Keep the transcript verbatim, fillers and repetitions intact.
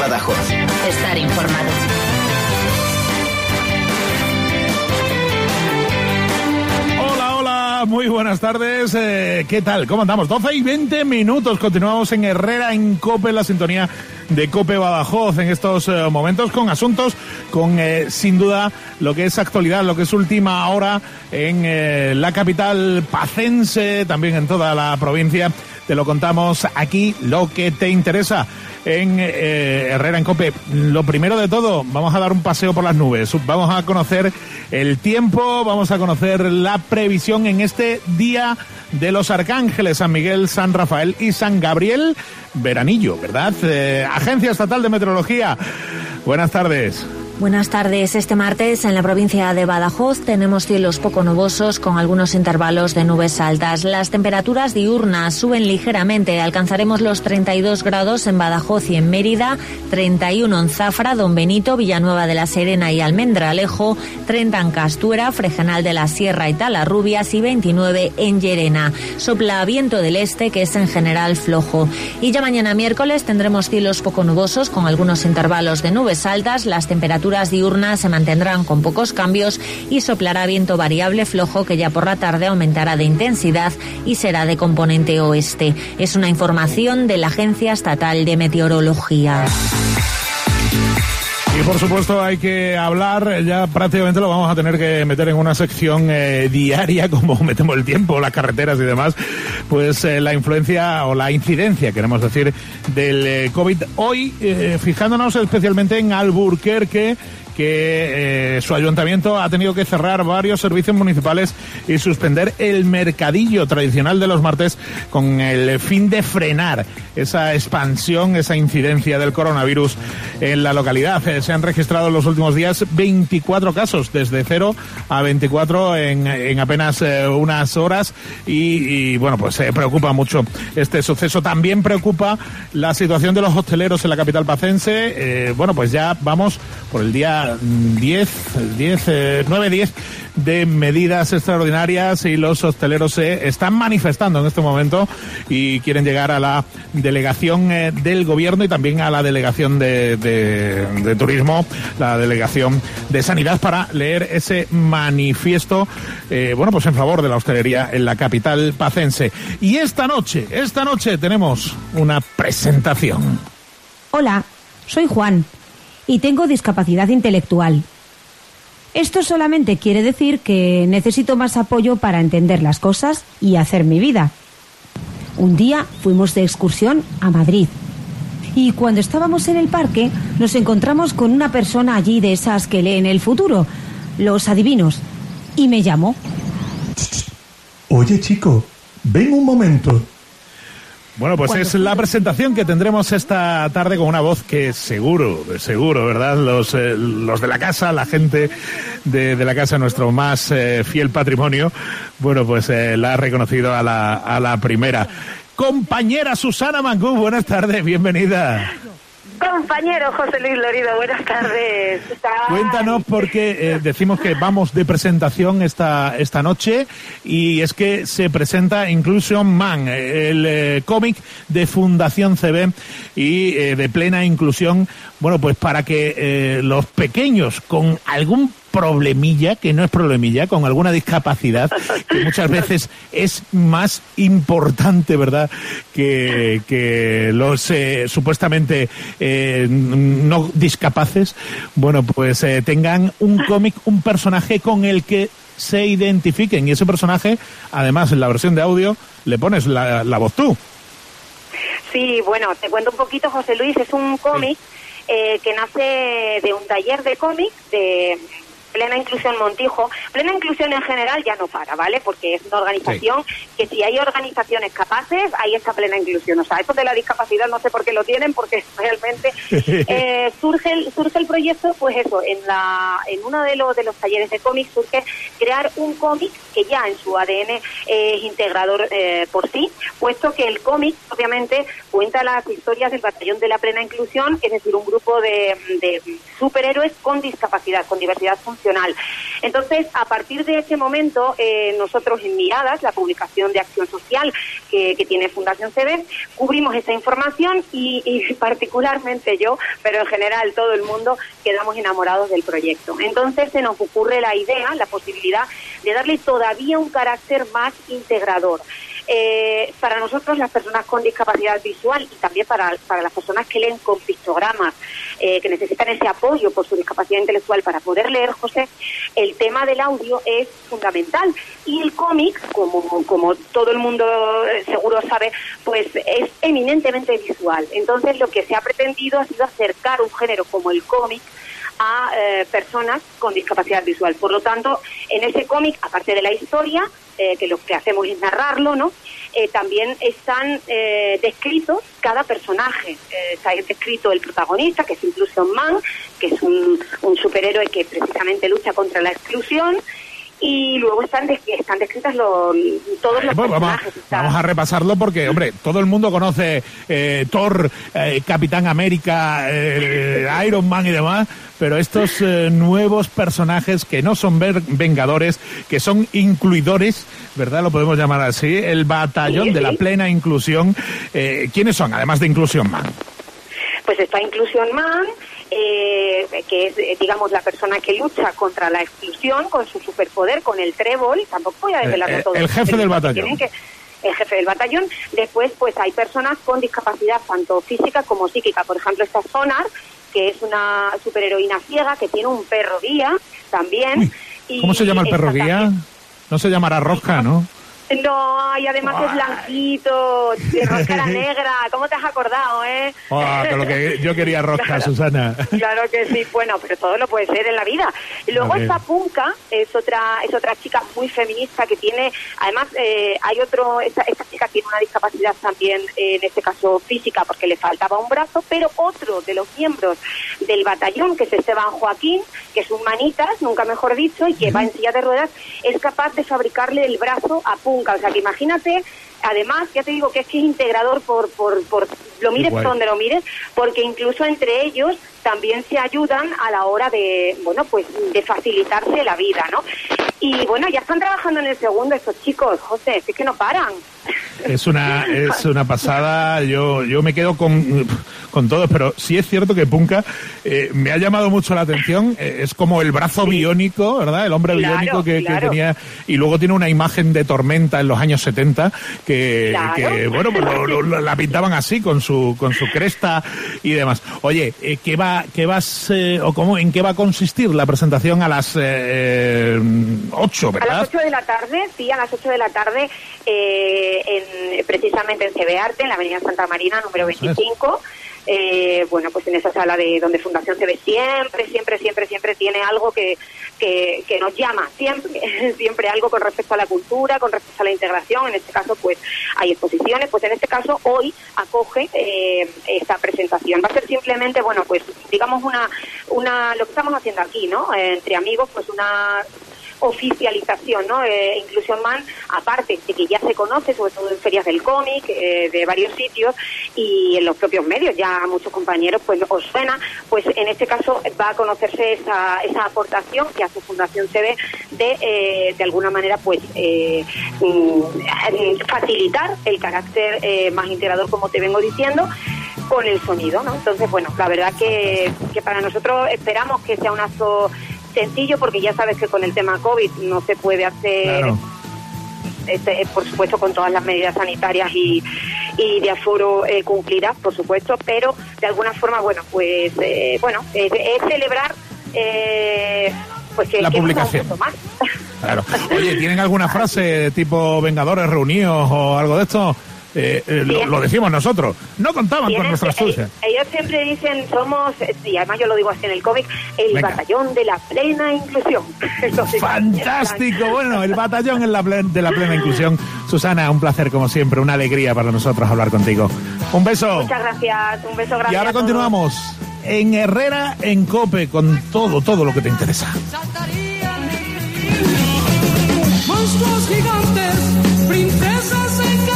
Badajoz. Estar informado. Muy buenas tardes, eh, ¿qué tal? ¿Cómo andamos? doce y veinte minutos, continuamos en Herrera en COPE, la sintonía de COPE Badajoz en estos eh, momentos con asuntos, con eh, sin duda lo que es actualidad, lo que es última hora en eh, la capital pacense, también en toda la provincia. Te lo contamos aquí, lo que te interesa en eh, Herrera en COPE. Lo primero de todo, vamos a dar un paseo por las nubes, vamos a conocer el tiempo, vamos a conocer la previsión en este Día de los Arcángeles, San Miguel, San Rafael y San Gabriel, veranillo, ¿verdad? Eh, Agencia Estatal de Meteorología, buenas tardes. Buenas tardes. Este martes en la provincia de Badajoz tenemos cielos poco nubosos con algunos intervalos de nubes altas. Las temperaturas diurnas suben ligeramente. Alcanzaremos los treinta y dos grados en Badajoz y en Mérida, treinta y uno en Zafra, Don Benito, Villanueva de la Serena y Almendralejo, treinta en Castuera, Fregenal de la Sierra y Talarrubias y veintinueve en Llerena. Sopla viento del este que es en general flojo. Y ya mañana miércoles tendremos cielos poco nubosos con algunos intervalos de nubes altas. Las temperaturas diurnas se mantendrán con pocos cambios y soplará viento variable flojo que ya por la tarde aumentará de intensidad y será de componente oeste. Es una información de la Agencia Estatal de Meteorología. Y por supuesto hay que hablar, ya prácticamente lo vamos a tener que meter en una sección eh, diaria, como metemos el tiempo, las carreteras y demás, pues eh, la influencia o la incidencia, queremos decir, del eh, COVID. Hoy, eh, fijándonos especialmente en Alburquerque, que eh, su ayuntamiento ha tenido que cerrar varios servicios municipales y suspender el mercadillo tradicional de los martes con el fin de frenar esa expansión, esa incidencia del coronavirus en la localidad. Eh, se han registrado en los últimos días veinticuatro casos, desde cero a veinticuatro en, en apenas eh, unas horas y, y bueno, pues eh, preocupa mucho este suceso. También preocupa la situación de los hosteleros en la capital pacense. Eh, bueno, pues ya vamos por el día diez, diez, nueve, diez de medidas extraordinarias y los hosteleros se están manifestando en este momento y quieren llegar a la delegación eh, del gobierno y también a la delegación de, de, de turismo, la delegación de sanidad, para leer ese manifiesto, eh, bueno, pues en favor de la hostelería en la capital pacense. Y esta noche, esta noche tenemos una presentación. Hola, soy Juan y tengo discapacidad intelectual. Esto solamente quiere decir que necesito más apoyo para entender las cosas y hacer mi vida. Un día fuimos de excursión a Madrid y cuando estábamos en el parque nos encontramos con una persona allí de esas que leen el futuro, los adivinos, y me llamó. Oye, chico, ven un momento. Bueno, pues es la presentación que tendremos esta tarde con una voz que seguro, seguro, ¿verdad? Los, eh, los de la casa, la gente de, de la casa, nuestro más eh, fiel patrimonio, bueno, pues eh, la ha reconocido a la, a la primera. Compañera Susana Mangú, buenas tardes, bienvenida. Compañero José Luis Lorido, buenas tardes. Cuéntanos, porque eh, decimos que vamos de presentación esta esta noche y es que se presenta Inclusion Man, el eh, cómic de Fundación C B y eh, de plena inclusión, bueno, pues para que eh, los pequeños con algún problemilla, que no es problemilla, con alguna discapacidad, que muchas veces es más importante, ¿verdad?, que, que los eh, supuestamente eh, no discapaces, bueno, pues eh, tengan un cómic, un personaje con el que se identifiquen, y ese personaje, además, en la versión de audio, le pones la, la voz tú. Sí, bueno, te cuento un poquito, José Luis, es un cómic eh, que nace de un taller de cómic de Plena Inclusión Montijo. Plena Inclusión en general ya no para, ¿vale? Porque es una organización sí. que si hay organizaciones capaces, ahí está Plena Inclusión. O sea, eso de la discapacidad no sé por qué lo tienen, porque realmente eh, surge el, surge el proyecto, pues eso, en la en uno de los de los talleres de cómic surge crear un cómic que ya en su A D N eh, es integrador eh, por sí, puesto que el cómic, obviamente, cuenta las historias del Batallón de la Plena Inclusión, es decir, un grupo de, de superhéroes con discapacidad, con diversidad funcional, emocional. Entonces, a partir de ese momento, eh, nosotros en Miradas, la publicación de acción social que, que tiene Fundación C B, cubrimos esa información y, y particularmente yo, pero en general todo el mundo, quedamos enamorados del proyecto. Entonces se nos ocurre la idea, la posibilidad de darle todavía un carácter más integrador. Eh, para nosotros, las personas con discapacidad visual, y también para, para las personas que leen con pictogramas, eh, que necesitan ese apoyo por su discapacidad intelectual para poder leer, José, el tema del audio es fundamental. Y el cómic, como, como todo el mundo seguro sabe, pues es eminentemente visual. Entonces, lo que se ha pretendido ha sido acercar un género como el cómic a eh, personas con discapacidad visual. Por lo tanto, en ese cómic, aparte de la historia, eh, que lo que hacemos es narrarlo, ¿no? Eh, también están eh, descritos cada personaje. Eh, está descrito el protagonista, que es Inclusion Man, que es un, un superhéroe que precisamente lucha contra la exclusión. Y luego están, de, están descritas los, todos los pues personajes. Vamos, vamos a repasarlo porque, hombre, todo el mundo conoce eh, Thor, eh, Capitán América, eh, Iron Man y demás, pero estos eh, nuevos personajes que no son ver, vengadores, que son incluidores, ¿verdad? Lo podemos llamar así, el batallón sí, de sí. la plena inclusión. Eh, ¿Quiénes son, además de Inclusion Man? Pues está Inclusion Man, eh, que es, eh, digamos, la persona que lucha contra la exclusión con su superpoder, con el trébol. Tampoco voy a desvelarlo eh, todo. El jefe del batallón. Que, el jefe del batallón. Después, pues hay personas con discapacidad tanto física como psíquica. Por ejemplo, está Sonar, que es una superheroína ciega que tiene un perro guía también. Uy, y ¿cómo se llama el perro guía? También. No se llamará Rosca, ¿no? No, y además Uah. es blanquito, de rosca negra. ¿Cómo te has acordado, eh? Uah, con lo que yo quería rosca, claro, Susana. Claro que sí, bueno, pero todo lo puede ser en la vida. Luego okay. está Punka, es otra es otra chica muy feminista que tiene, además eh, hay otro, esta, esta chica tiene una discapacidad también, eh, en este caso física, porque le faltaba un brazo, pero otro de los miembros del batallón, que es Esteban Joaquín, que es un manitas, nunca mejor dicho, y que uh-huh. va en silla de ruedas, es capaz de fabricarle el brazo a Punka. O sea, que imagínate, además, ya te digo que es que es integrador por, por, por lo mires por donde lo mires, porque incluso entre ellos también se ayudan a la hora de, bueno, pues de facilitarse la vida, ¿no? Y bueno, ya están trabajando en el segundo estos chicos, José, es que no paran. Es una es una pasada, yo yo me quedo con, con todos, pero sí es cierto que Punka eh, me ha llamado mucho la atención, eh, es como el brazo sí. biónico, ¿verdad? El hombre claro, biónico que, claro. que tenía, y luego tiene una imagen de Tormenta en los años setenta, que, claro. que bueno, pues lo, lo, lo, la pintaban así, con su con su cresta y demás. Oye, eh, ¿qué va qué vas, eh, o cómo, en qué va a consistir la presentación a las eh, ocho, ¿verdad? A las ocho de la tarde, sí, a las ocho de la tarde, eh, en, precisamente en C B Arte, en la Avenida Santa Marina, número veinticinco. Eh, bueno, pues en esa sala de donde Fundación C B siempre, siempre, siempre, siempre tiene algo que, que, que nos llama, siempre, siempre algo con respecto a la cultura, con respecto a la integración. En este caso, pues hay exposiciones, pues en este caso hoy acoge eh, esta presentación. Va a ser simplemente, bueno, pues digamos una, una, lo que estamos haciendo aquí, ¿no? Eh, entre amigos, pues una oficialización, ¿no? Eh, Inclusion Man, aparte de que ya se conoce, sobre todo en ferias del cómic, eh, de varios sitios y en los propios medios, ya muchos compañeros pues os suena, pues en este caso va a conocerse esa, esa aportación que hace Fundación C B de, eh, de alguna manera, pues eh, facilitar el carácter eh, más integrador, como te vengo diciendo, con el sonido, ¿no? Entonces, bueno, la verdad que, que para nosotros esperamos que sea un acto sencillo, porque ya sabes que con el tema COVID no se puede hacer, claro. este, por supuesto, con todas las medidas sanitarias y, y de aforo eh, cumplidas, por supuesto, pero de alguna forma, bueno, pues, eh, bueno, es, es celebrar eh, pues que la que publicación. Más. Claro. Oye, ¿tienen alguna frase tipo Vengadores reunidos o algo de esto? Eh, eh, lo, lo decimos nosotros, no contaban con nuestra astucia. Ellos siempre dicen, somos, y además yo lo digo así en el cómic, el Venga. batallón de la plena inclusión. Fantástico, bueno, el batallón en la plen, de la plena inclusión. Susana, un placer como siempre, una alegría para nosotros hablar contigo. Un beso. Muchas gracias, un beso grande. Y ahora continuamos en Herrera en COPE con todo, todo lo que te interesa. Monstruos gigantes, princesas en